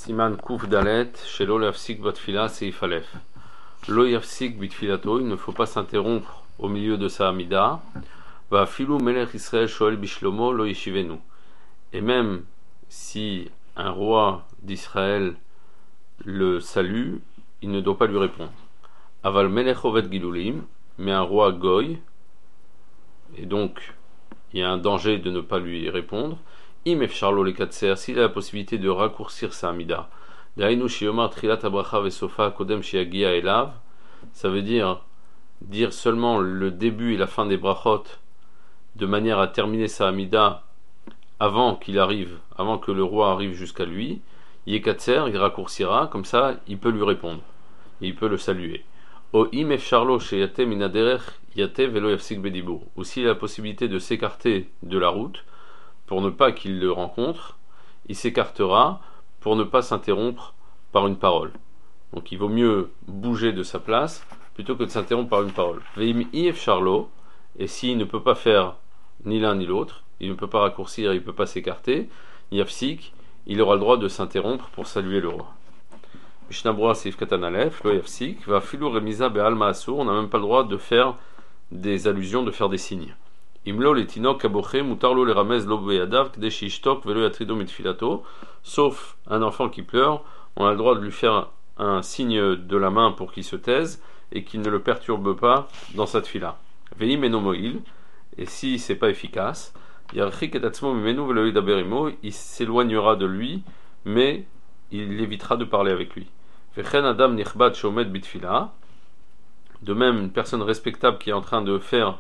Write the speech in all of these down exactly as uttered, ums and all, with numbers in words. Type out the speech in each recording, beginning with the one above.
Siman Kouf Dalet, Shelo Yafsik Batfila Seif Aleph. Lo Yafsik Bitfilato, il ne faut pas s'interrompre au milieu de sa Amida. Va Filou Melech Israël Shoel Bishlomo Lo Yeshivenu. Et même si un roi d'Israël le salue, il ne doit pas lui répondre. Aval Melech Oved Gilulim, mais un roi Goy, et donc il y a un danger de ne pas lui répondre. Im efsharlo le katser, s'il a la possibilité de raccourcir sa amida. Dainu shiyomar trilat abracha vesofa kodem shiagia elav, ça veut dire dire seulement le début et la fin des brachot de manière à terminer sa amida avant qu'il arrive, avant que le roi arrive jusqu'à lui. Yekatser, il raccourcira, comme ça il peut lui répondre, il peut le saluer. O im efsharlo sheyate minaderech yate velo yafsik bedibur, ou s'il a la possibilité de s'écarter de la route pour ne pas qu'il le rencontre, il s'écartera pour ne pas s'interrompre par une parole. Donc il vaut mieux bouger de sa place plutôt que de s'interrompre par une parole. Veim if charlo, et s'il ne peut pas faire ni l'un ni l'autre, il ne peut pas raccourcir, il ne peut pas s'écarter, yafsik, il aura le droit de s'interrompre pour saluer le roi. Mishnah Berurah Seif Katan Aleph, lo yafsik, va filou remisa be'alma asur, on n'a même pas le droit de faire des allusions, de faire des signes. Imlo le tinok kaboche mutarlo le ramez lo beyadav kdesh ishtok velo yatrido mitfilato, sauf un enfant qui pleure, on a le droit de lui faire un signe de la main pour qu'il se taise et qu'il ne le perturbe pas dans sa tfila. Veim eno moil, et si c'est pas efficace, yarchik et atzmo mimenu velo yidaberimo, il s'éloignera de lui, mais il évitera de parler avec lui. Vechen adam nichbad shomed bitfila, de même une personne respectable qui est en train de faire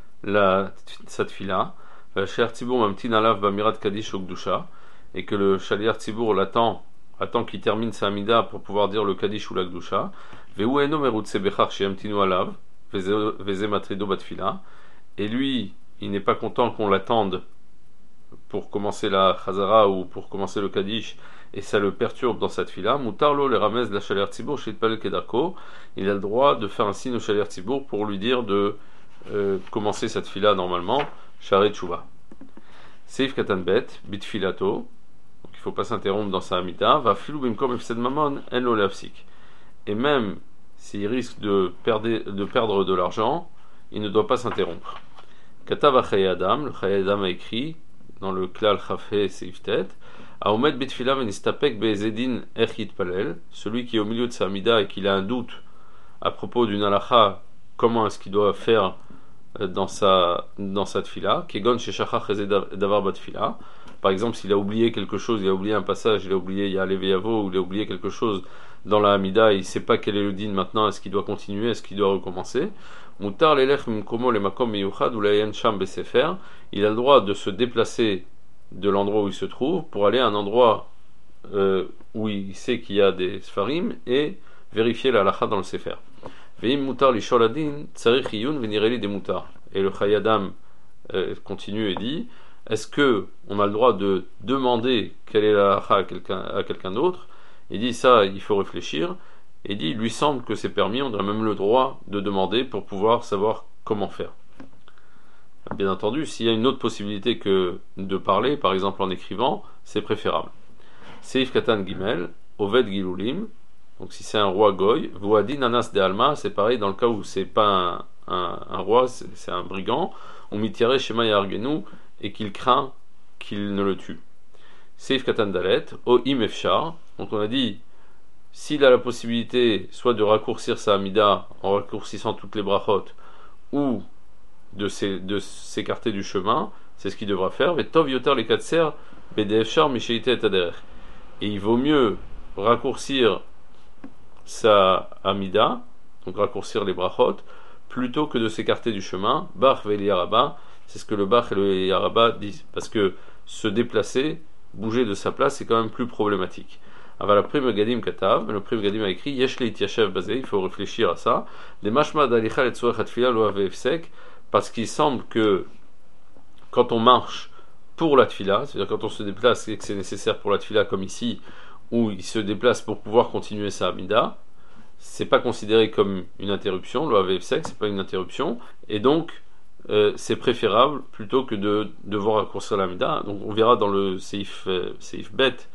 la satfila, Cher Tzibour Mamtin Alav Bamirat Kadish Ogdusha, et que le Shaliar Tzibour l'attend, attend qu'il termine sa amida pour pouvoir dire le Kadish ou la Gdusha, Veu Eno Merutse Bechar Sheamtinu Alav, Veze Matrido Batfila, et lui, il n'est pas content qu'on l'attende pour commencer la Chazara ou pour commencer le Kadish, et ça le perturbe dans cette fila. Mutarlo le ramez la Shaliar Tzibour Shitpal Kedarko, il a le droit de faire un signe au Shaliar Tzibour pour lui dire de Euh, commencer cette fila normalement, Sharet Chouva. Seif Katanbet, Bitfilato, donc il ne faut pas s'interrompre dans sa amida, va filou bimkom efsed mamon, en lo leafsik. Et même s'il risque de perdre, de perdre de l'argent, il ne doit pas s'interrompre. Katav Chaye Adam, le Chaye Adam a écrit dans le Klal Chafé Seif Tet, Aomed Bitfila venistapek be'ezedin echit palel, celui qui est au milieu de sa amida et qu'il a un doute à propos d'une halacha, comment est-ce qu'il doit faire dans sa dans sa tfila, kegon chez shachach davar batfila. Par exemple, s'il a oublié quelque chose, il a oublié un passage, il a oublié il y a leveyavo, ou il a oublié quelque chose dans la hamida, il ne sait pas quel est le din maintenant, est-ce qu'il doit continuer, est-ce qu'il doit recommencer. Mutar lelech mimkomo le makom miyuchad ou layen sham besefer, il a le droit de se déplacer de l'endroit où il se trouve pour aller à un endroit euh, où il sait qu'il y a des sfarim et vérifier la halacha dans le sefer. Et le Chayadam euh, continue et dit, est-ce que on a le droit de demander quelle est la halakha à quelqu'un, à quelqu'un d'autre? Il dit ça, il faut réfléchir. Et il dit, il lui semble que c'est permis, on a même le droit de demander pour pouvoir savoir comment faire. Bien entendu, s'il y a une autre possibilité que de parler, par exemple en écrivant, c'est préférable. Seif Katan Gimel, Oved Gilulim. Donc si c'est un roi goy, Voadi Nanas de Alma, c'est pareil dans le cas où c'est pas un, un, un roi, c'est, c'est un brigand, on mitirait Shema Yargenu et qu'il craint qu'il ne le tue. Seif Katan Dalet, O Im Efshar, donc on a dit, s'il a la possibilité soit de raccourcir sa amida en raccourcissant toutes les brachot, ou de, s'é, de s'écarter du chemin, c'est ce qu'il devra faire. Et Tov Yoter les Katser, Bedefshar Misheite et Taderech. Et il vaut mieux raccourcir sa amida, donc raccourcir les brachot, plutôt que de s'écarter du chemin. Bach ve Yaraba, c'est ce que le Bach et le Yaraba disent, parce que se déplacer, bouger de sa place, c'est quand même plus problématique. Aval la prime Gadim Katav, le prime Gadim a écrit Yesh le Ityashev Bazé, il faut réfléchir à ça. Les mashma d'alicha et tsuach atfila lo avefsek, parce qu'il semble que quand on marche pour la tfila, c'est-à-dire quand on se déplace et que c'est nécessaire pour la tfila, comme ici, où il se déplace pour pouvoir continuer sa amida, c'est pas considéré comme une interruption, le avefsek, c'est pas une interruption, et donc euh, c'est préférable plutôt que de devoir raccourcir l'amida. Donc on verra dans le seif, euh, seif bet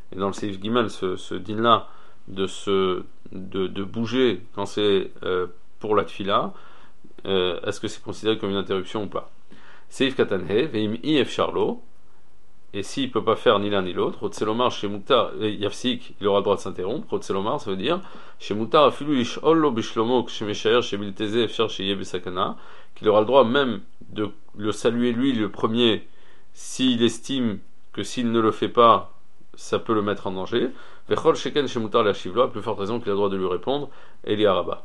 et dans le Seif Gimel, ce, ce din-là, de, se, de, de bouger quand c'est euh, pour la tfila, euh, est-ce que c'est considéré comme une interruption ou pas? Seif Katanhe, Veim If Charlo, et s'il ne peut pas faire ni l'un ni l'autre, Otselomar chez Moutar, Yafsik, il aura le droit de s'interrompre. Otselomar, ça veut dire chez Moutar, Afilu Ish Ollo Bishlomo, chez Meshaer, chez Bilteze, Efshar, chez Yebesakana, qu'il aura le droit même de le saluer lui le premier, s'il estime que s'il ne le fait pas, ça peut le mettre en danger. Vechol Sheken chez Moutar, la Shivlo, à plus forte raison qu'il a le droit de lui répondre, Eli Araba.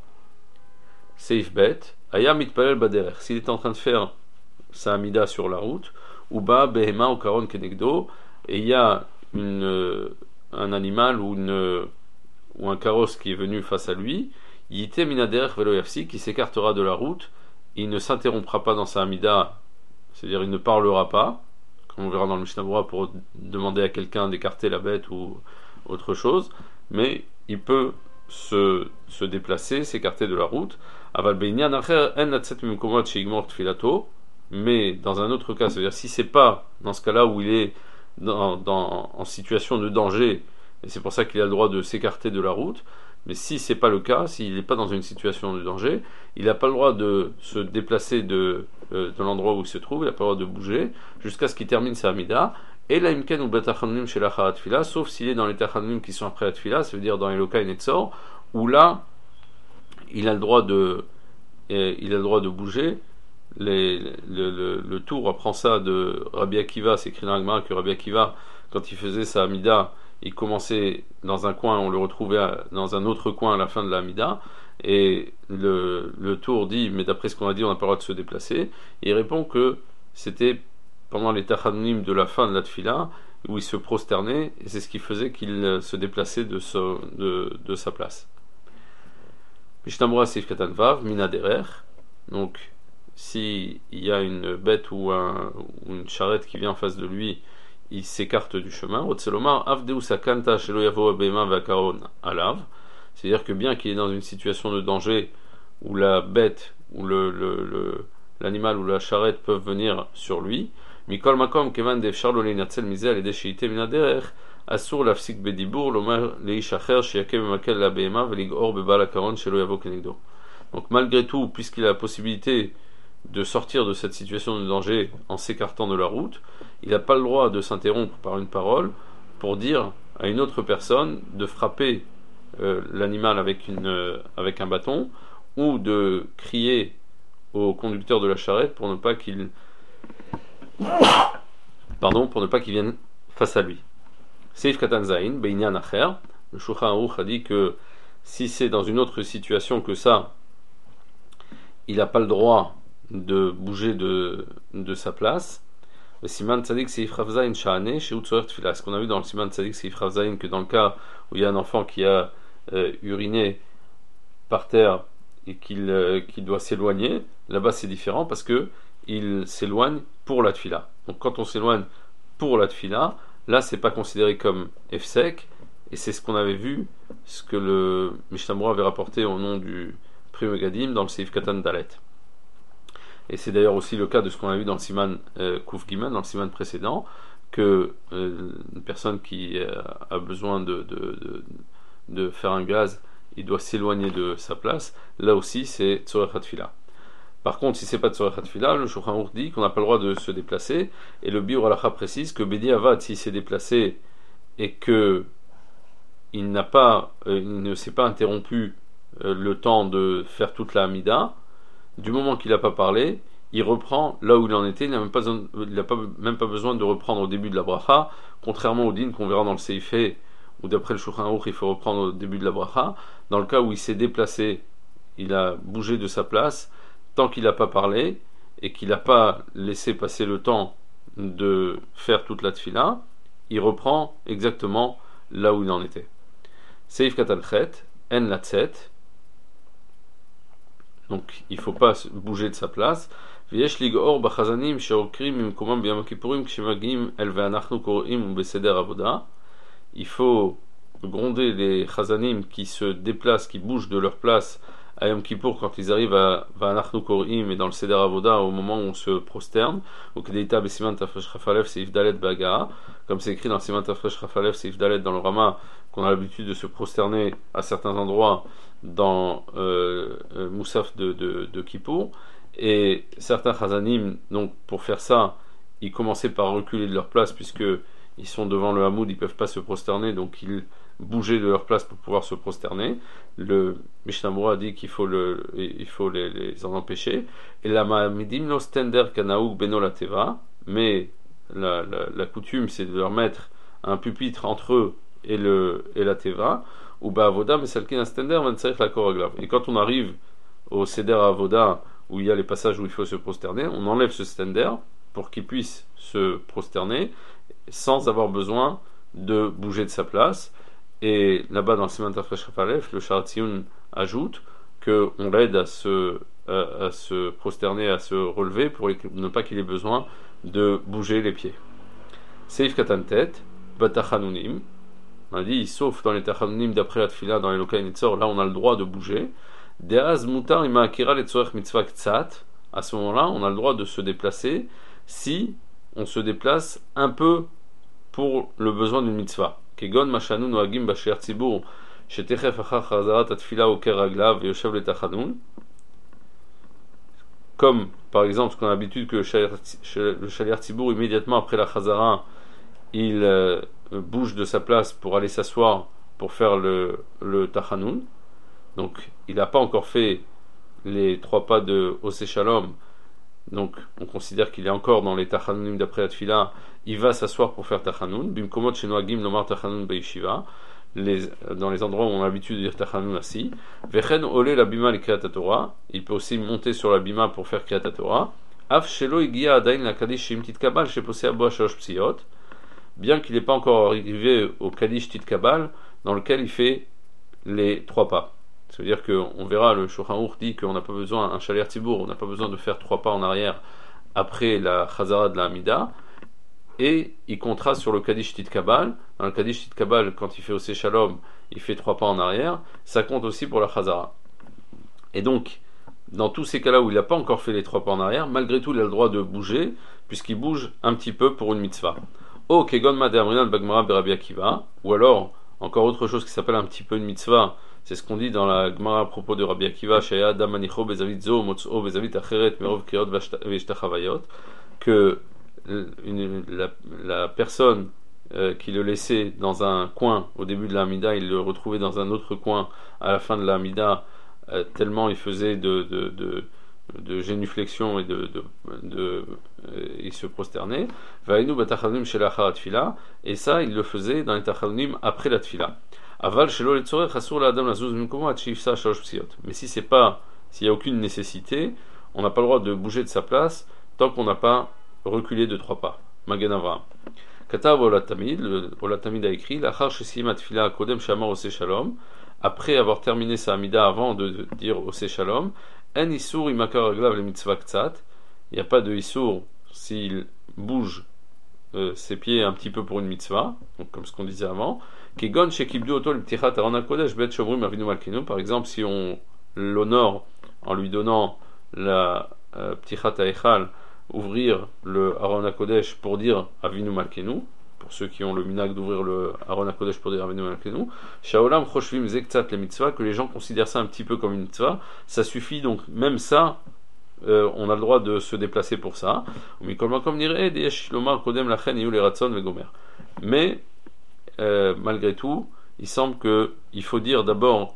Seif Bet, Ayam Mitpalel Baderer, s'il est en train de faire sa Amida sur la route, Uba, Behema, ou Karon Kenegdo, et il y a une, euh, un animal ou, une, ou un carrosse qui est venu face à lui, Yite Minader Velo Yafsi, qui s'écartera de la route, il ne s'interrompra pas dans sa Amida, c'est-à-dire il ne parlera pas, comme on verra dans le Mishnah Berurah, pour demander à quelqu'un d'écarter la bête ou autre chose, mais il peut se, se déplacer, s'écarter de la route. Aval Beinian Acher En Latset Mimkomot Sheigmor Tfilato. Mais dans un autre cas, c'est-à-dire si c'est pas dans ce cas-là où il est dans, dans, en situation de danger, et c'est pour ça qu'il a le droit de s'écarter de la route, mais si c'est pas le cas, s'il n'est pas dans une situation de danger, il n'a pas le droit de se déplacer de, euh, de l'endroit où il se trouve, il n'a pas le droit de bouger, jusqu'à ce qu'il termine sa Amida, et la imken ou betachannim chez la Tfila, sauf s'il est dans les tachannim qui sont après la Tfila, ça veut dire dans les Eloka et Netzor, où là, il a le droit de, euh, il a le droit de bouger. Les, le, le, le tour apprend ça de Rabbi Akiva, c'est écrit dans la Gemara que Rabbi Akiva, quand il faisait sa Amida, il commençait dans un coin, on le retrouvait à, dans un autre coin à la fin de la Amida, et le, le tour dit, mais d'après ce qu'on a dit, on n'a pas le droit de se déplacer, et il répond que c'était pendant les tachanim de la fin de la Tfila, où il se prosternait, et c'est ce qui faisait qu'il se déplaçait de, so, de, de sa place. Mishnah Berurah Seif Katan Vav, Mina Derer, donc s'il y a une bête ou, un, ou une charrette qui vient en face de lui, il s'écarte du chemin. C'est-à-dire que bien qu'il est dans une situation de danger où la bête ou le, le, le, l'animal ou la charrette peuvent venir sur lui, Mikol Makom Kevan Dev Charlo Leinatzel Mizel et Desheite Minaderer, Asur Lafsik Bedibur, Lomer Leishacher, Shiakem Makel La Behema, Veligor Bebala Karon, Shelo Yavo Kenegdo. Donc malgré tout, puisqu'il a la possibilité de sortir de cette situation de danger en s'écartant de la route, il n'a pas le droit de s'interrompre par une parole pour dire à une autre personne de frapper euh, l'animal avec, une, euh, avec un bâton ou de crier au conducteur de la charrette pour ne pas qu'il pardon pour ne pas qu'il vienne face à lui. Seif Katan Zain, Beinyan Acher, le Shulchan Aruch a dit que si c'est dans une autre situation que ça, il n'a pas le droit de bouger de, de sa place. Le Siman Tzadik Seif Ravzain Sha'ane chez Utzoer Tfila. Ce qu'on a vu dans le Siman Tzadik Seif Ravzain, que dans le cas où il y a un enfant qui a euh, uriné par terre et qu'il, euh, qu'il doit s'éloigner, là-bas c'est différent parce que il s'éloigne pour la Tfila. Donc quand on s'éloigne pour la Tfila, là c'est pas considéré comme Efsek, et c'est ce qu'on avait vu, ce que le Mishnah Berurah avait rapporté au nom du Pri Megadim dans le Seif Katan Dalet. Et c'est d'ailleurs aussi le cas de ce qu'on a vu dans le Siman euh, Kuf Gimel, dans le Siman précédent, que euh, une personne qui euh, a besoin de, de, de, de faire un gaz, il doit s'éloigner de sa place. Là aussi, c'est Tzorech HaTfila. Par contre, si c'est pas Tzorech HaTfila, le Shulchan Aruch dit qu'on n'a pas le droit de se déplacer, et le Biur Halacha précise que Bedi Avad, s'il s'est déplacé et que il n'a pas, euh, il ne s'est pas interrompu euh, le temps de faire toute la Hamida, du moment qu'il n'a pas parlé, il reprend là où il en était. Il n'a même pas, il n'a pas, même pas besoin de reprendre au début de la bracha, contrairement au din qu'on verra dans le Seifé, où d'après le Shulchan Aruch il faut reprendre au début de la bracha. Dans le cas où il s'est déplacé, il a bougé de sa place, tant qu'il n'a pas parlé et qu'il n'a pas laissé passer le temps de faire toute la tfila, il reprend exactement là où il en était. Seif Katalchet, En Latset. Donc il ne faut pas bouger de sa place. Il faut gronder les chazanim qui se déplacent, qui bougent de leur place à Yom Kippour, quand ils arrivent à Va'anachnu Korim et dans le Seder Avoda, au moment où on se prosterne, ou Kedeita Besiman Tafresh Rafalev Seif Dalet Bagaa, comme c'est écrit dans Siman Tafresh Rafalev Seif Dalet dans le Rama, qu'on a l'habitude de se prosterner à certains endroits dans euh, euh, Moussaf de, de, de Kippour, et certains Chazanim, donc pour faire ça, ils commençaient par reculer de leur place, puisque ils sont devant le Hamoud, ils ne peuvent pas se prosterner, donc ils bouger de leur place pour pouvoir se prosterner. Le Mishnah Moura dit qu'il faut, le, il faut les, les en empêcher. Et la Ma'amidim lo stender kanaouk beno la teva, mais la, la, la coutume c'est de leur mettre un pupitre entre eux et, le, et la teva, ou ba'avoda, mais celle qui est un stender, va ne la koraglav. Et quand on arrive au seder avoda, où il y a les passages où il faut se prosterner, on enlève ce stender pour qu'il puisse se prosterner sans avoir besoin de bouger de sa place. Et là-bas dans le Siman Tafresh Rafalev, le Sharatzion ajoute qu'on l'aide à se, à, à se prosterner, à se relever pour ne pas qu'il ait besoin de bouger les pieds. Seif Katantet, Batachanunim, on a dit, sauf dans les Tachanunim d'après la Tfila, dans les Lokai Nitzor, là on a le droit de bouger. Deaz Mutar Ima Akira Letzorech Mitzvah Ktsat, à ce moment-là on a le droit de se déplacer si on se déplace un peu pour le besoin d'une mitzvah. Kegon mashanu noagim basher tzibur shetechef achar chazarat atfila oker raglav yoshev letachanun, comme par exemple ce qu'on a l'habitude que le shaliar tzibur immédiatement après la chazara il euh, bouge de sa place pour aller s'asseoir pour faire le, le tachanun, donc il n'a pas encore fait les trois pas de Oseh Shalom, donc on considère qu'il est encore dans les tachanunim d'après la tfila, il va s'asseoir pour faire tachanun. Bimkomot shenoagim nomar tachanun beishiva, dans les endroits où on a l'habitude de dire tachanun assis. Vechen ole la bima l'kriyat Torah, il peut aussi monter sur la bima pour faire kriyat Torah. Af shelo igia adain la kadish shim tit kabal sheposeh abo shalosh psiot, bien qu'il n'est pas encore arrivé au kadish tit kabal dans lequel il fait les trois pas. C'est-à-dire qu'on verra, le Shulchan Aruch dit qu'on n'a pas besoin, un shaliar tzibur, on n'a pas besoin de faire trois pas en arrière après la chazara de la Hamida, et il contraste sur le Kaddish Tit Kabal. Dans le Kaddish Tit Kabal, quand il fait Oseh Shalom, il fait trois pas en arrière, ça compte aussi pour la chazara. Et donc, dans tous ces cas-là où il n'a pas encore fait les trois pas en arrière, malgré tout il a le droit de bouger, puisqu'il bouge un petit peu pour une mitzvah. Oh, Kegon Made Amrinan Bagmara Berabi Akiva, ou alors, encore autre chose qui s'appelle un petit peu une mitzvah. C'est ce qu'on dit dans la Gemara à propos de Rabbi Akiva, Shaya Damanicho Bezavit Zo Motso Bezavit Acheret Merov Kriot Veshtachavayot, que une, la, la personne euh, qui le laissait dans un coin au début de la Hamida, il le retrouvait dans un autre coin à la fin de la Hamida, euh, tellement il faisait de, de, de, de génuflexion et de, de, de, de euh, il se prosternait. Vainu Batachanunim Shelachar Tfila, et ça il le faisait dans les Tachanunim après la Tfila. Aval shelo letzorech asur laadam lazuz mimkomo ad sheifsa shalosh psiot. Mais si c'est pas, s'il y a aucune nécessité, on n'a pas le droit de bouger de sa place tant qu'on n'a pas reculé de trois pas. Magen Avraham. Katav Olatamid, le Olatamid a écrit lachar shesiyim tfila kodem shamar Oseh Shalom, après avoir terminé sa amida, avant de dire Oseh Shalom, en isur imakar aglav le mitzvah ktsat, il n'y a pas de isur s'il bouge euh, ses pieds un petit peu pour une mitzvah, donc comme ce qu'on disait avant. Kegon shekibdu oto l'ptichat arona kodesh bet shomrim avinu malkenu, par exemple si on l'honore en lui donnant la euh, ptichat haechal, ouvrir le Aron HaKodesh pour dire Avinu Malkenu, pour ceux qui ont le minag d'ouvrir le Aron HaKodesh pour dire Avinu Malkenu, Shaolam Choshvim Zektsat le mitzvah, que les gens considèrent ça un petit peu comme une mitzvah, ça suffit, donc même ça, euh, on a le droit de se déplacer pour ça. Mais malgré tout, il semble qu'il faut dire d'abord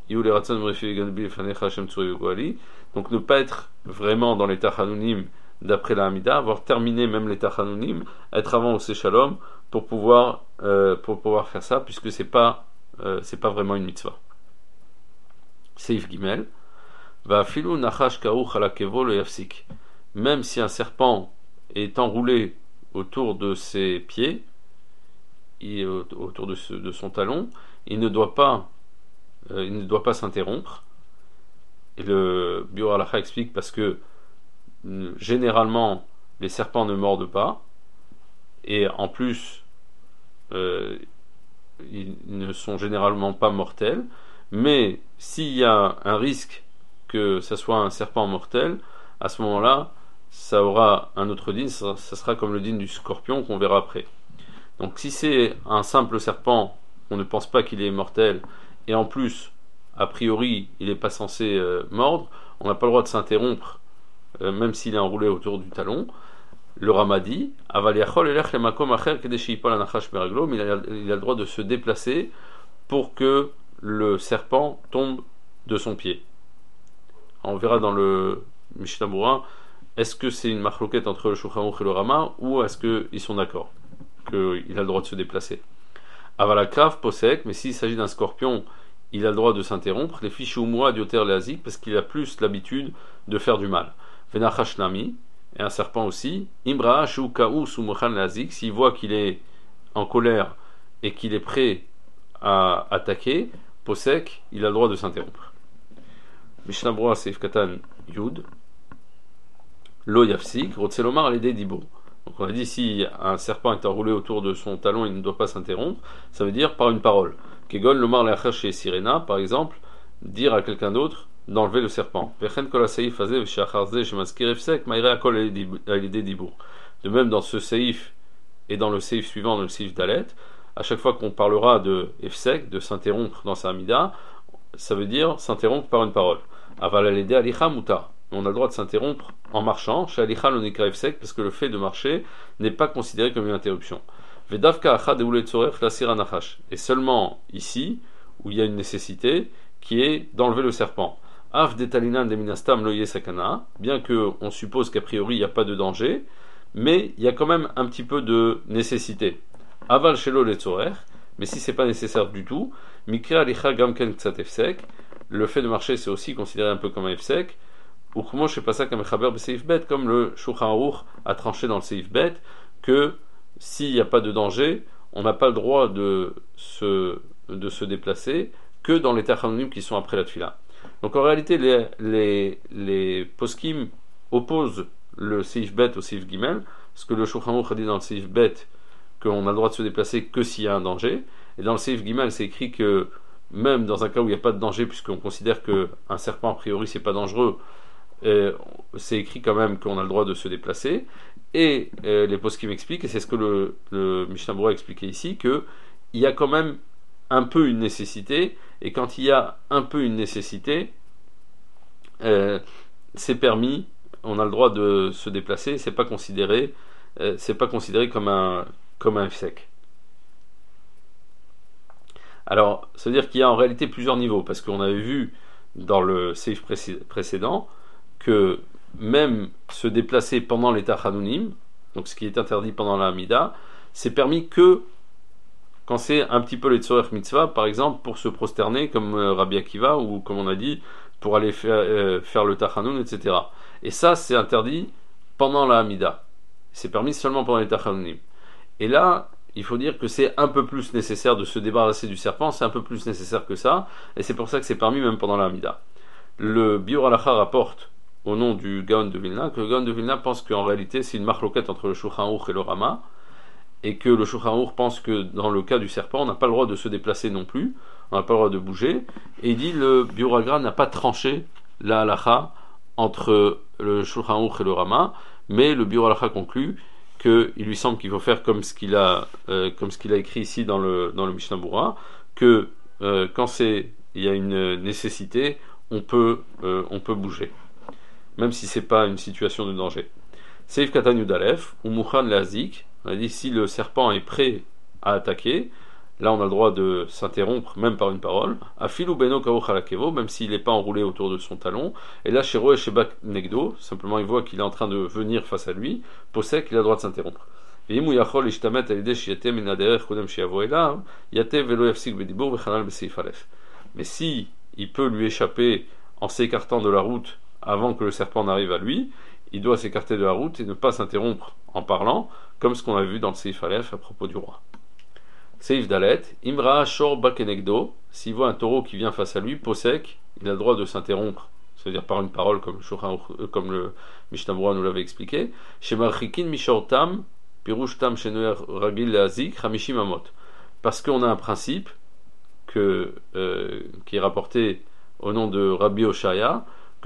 donc ne pas être vraiment dans les tachanunim d'après la Hamida, avoir terminé même les tachanunim, être avant Oseh Shalom pour pouvoir euh, pour pouvoir faire ça, puisque c'est pas euh, c'est pas vraiment une mitzvah. Seif Gimel va filu nachash karuch ala kevo le yafsik, même si un serpent est enroulé autour de ses pieds et autour de, ce, de son talon, il ne doit pas euh, il ne doit pas s'interrompre. Et le Biur Halacha explique parce que généralement les serpents ne mordent pas, et en plus euh, ils ne sont généralement pas mortels, mais s'il y a un risque que ça soit un serpent mortel, à ce moment-là, ça aura un autre din, ça, ça sera comme le din du scorpion qu'on verra après. Donc si c'est un simple serpent, on ne pense pas qu'il est mortel, et en plus, a priori, il n'est pas censé euh, mordre, on n'a pas le droit de s'interrompre, euh, même s'il est enroulé autour du talon. Le Rama dit, mais il a, il a le droit de se déplacer pour que le serpent tombe de son pied. On verra dans le Mishnah Berurah, est-ce que c'est une marloquette entre le Shulchan Aruch et le Rama, ou est-ce qu'ils sont d'accord qu'il a le droit de se déplacer. Avalakrav posek, mais s'il s'agit d'un scorpion, il a le droit de s'interrompre. Les fiches umua dioter leazik, parce qu'il a plus l'habitude de faire du mal. Venachashnami, et un serpent aussi. Imraa shu kaous ou mochan leazik, s'il voit qu'il est en colère et qu'il est prêt à attaquer, posek, il a le droit de s'interrompre. Mishnah Berurah Seif Katan Yud. Lo yafsik, rotselomar l'idée dibo. Donc on a dit, si un serpent est enroulé autour de son talon, il ne doit pas s'interrompre, ça veut dire par une parole. Kegon lomar leachar chez Sirena, par exemple, dire à quelqu'un d'autre d'enlever le serpent. De même dans ce seif et dans le seif suivant, dans le seif dalet, à chaque fois qu'on parlera de efsek, de s'interrompre dans sa amida, ça veut dire s'interrompre par une parole. Aval alede alicha muta. On a le droit de s'interrompre en marchant, chez alicha l'onika efsek, parce que le fait de marcher n'est pas considéré comme une interruption. Vedavka acha deule tzorech lasira nachash. Et seulement ici, où il y a une nécessité, qui est d'enlever le serpent. Av detalinan de minastam loye sakana, bien que on suppose qu'a priori il n'y a pas de danger, mais il y a quand même un petit peu de nécessité. Aval shelo le tzorech, mais si c'est pas nécessaire du tout, mikra alicha gamken ksat efsek, le fait de marcher c'est aussi considéré un peu comme un efsek. Ou comment je sais pas ça comme Chaber Seif Bet, comme le Shulchan Aruch a tranché dans le Seif Bet, que s'il n'y a pas de danger, on n'a pas le droit de se, de se déplacer que dans les tachanonim qui sont après la tfila. Donc en réalité, les, les, les poskim opposent le Seif Bet au Seif Gimel, parce que le Shulchan Aruch a dit dans le Seif Bet qu'on a le droit de se déplacer que s'il y a un danger, et dans le Seif Gimel c'est écrit que même dans un cas où il n'y a pas de danger, puisqu'on considère qu'un serpent a priori c'est pas dangereux, Euh, c'est écrit quand même qu'on a le droit de se déplacer, et euh, les poskim m'expliquent, et c'est ce que le, le Mishnah Berurah a expliqué ici, qu'il y a quand même un peu une nécessité, et quand il y a un peu une nécessité, euh, c'est permis, on a le droit de se déplacer, c'est pas considéré, euh, c'est pas considéré comme un comme un sec. Alors, ça veut dire qu'il y a en réalité plusieurs niveaux, parce qu'on avait vu dans le seif précédent que même se déplacer pendant les tachanonim, donc ce qui est interdit pendant la Hamida, c'est permis que quand c'est un petit peu les tzorech mitzvah, par exemple pour se prosterner comme euh, Rabbi Akiva, ou comme on a dit, pour aller faire, euh, faire le tachanoun, et cetera. Et ça, c'est interdit pendant la Hamida. C'est permis seulement pendant les tachanonim. Et là, il faut dire que c'est un peu plus nécessaire de se débarrasser du serpent, c'est un peu plus nécessaire que ça, et c'est pour ça que c'est permis même pendant la Hamida. Le Biur Halacha rapporte au nom du Gaon de Vilna, que le Gaon de Vilna pense qu'en réalité c'est une marloquette entre le Shulchan Aruch et le Rama, et que le Shulchan Aruch pense que dans le cas du serpent, on n'a pas le droit de se déplacer non plus, on n'a pas le droit de bouger, et il dit le Biur Agra n'a pas tranché la halacha entre le Shulchan Aruch et le Rama, mais le Biur Halacha conclut qu'il lui semble qu'il faut faire comme ce qu'il a, euh, comme ce qu'il a écrit ici dans le, dans le Mishnah Berurah, que euh, quand c'est, il y a une nécessité, on peut, euh, on peut bouger, même si c'est pas une situation de danger. Seif Katan Yudalef, ou Mouchan Lazik, on a dit si le serpent est prêt à attaquer, là on a le droit de s'interrompre, même par une parole. Afilou Beno Kaouch Halakevo, même s'il n'est pas enroulé autour de son talon. Et là, chez Roé Shebak Negdo, simplement il voit qu'il est en train de venir face à lui, Posek, il a le droit de s'interrompre. Mais si il peut lui échapper en s'écartant de la route avant que le serpent n'arrive à lui, il doit s'écarter de la route et ne pas s'interrompre en parlant, comme ce qu'on a vu dans le Seif Aleph à propos du roi. Seif Dalet, Imra Shor Bakenegdo, s'il voit un taureau qui vient face à lui, Posek, il a le droit de s'interrompre, c'est-à-dire par une parole, comme le, comme le Mishnah Berurah nous l'avait expliqué. Shemarchikin Mishor Tam, Pirush Tam Shenoer Ragil Leazik, Hamishim Amot. Parce qu'on a un principe que, euh, qui est rapporté au nom de Rabbi Oshaya,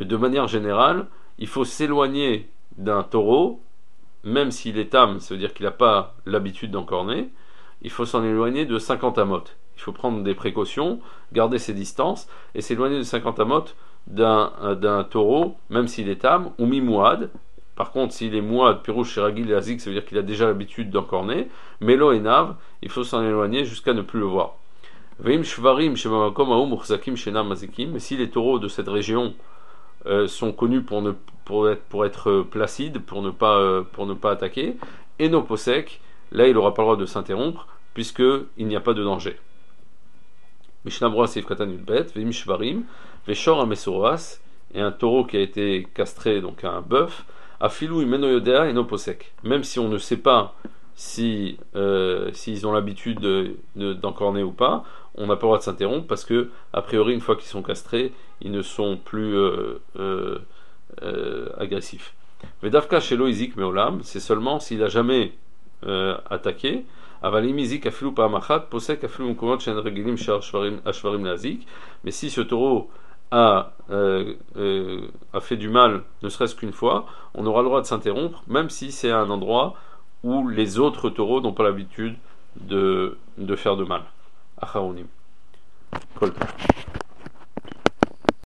que de manière générale, il faut s'éloigner d'un taureau, même s'il est âme, ça veut dire qu'il n'a pas l'habitude d'encorner, il faut s'en éloigner de cinquante amotes. Il faut prendre des précautions, garder ses distances, et s'éloigner de cinquante amotes d'un, d'un taureau, même s'il est âme, ou mi-mouad. Par contre, s'il est mouad, pirouche, shiragil et azik, ça veut dire qu'il a déjà l'habitude d'encorner. Melo et nav, il faut s'en éloigner jusqu'à ne plus le voir. Veim shvarim shemamakom aum urzakim shenam mazikim. Mais si les taureaux de cette région euh, sont connus pour, ne, pour, être, pour être placides, pour ne pas, euh, pour ne pas attaquer, et nos posek, là il n'aura pas le droit de s'interrompre, puisqu'il n'y a pas de danger. Mishnah Brura Seif Katan Yudbet, Veim shvarim, veshor amesoras, et un taureau qui a été castré, donc un bœuf, afilou imeno yodea et no posek. Même si on ne sait pas si euh, s'ils ont l'habitude de, de, d'encorner ou pas, on n'a pas le droit de s'interrompre parce que, a priori, une fois qu'ils sont castrés, ils ne sont plus euh, euh, euh, agressifs. Vedavka shelo izik meolam, c'est seulement s'il a jamais euh, attaqué. Avalim izik afilou pa'amachat, posek afilou mkomot shen regilim ashvarim nazik. Mais si ce taureau a, euh, euh, a fait du mal, ne serait-ce qu'une fois, on aura le droit de s'interrompre, même si c'est un endroit où les autres taureaux n'ont pas l'habitude de, de faire de mal. Acharonim. Kol.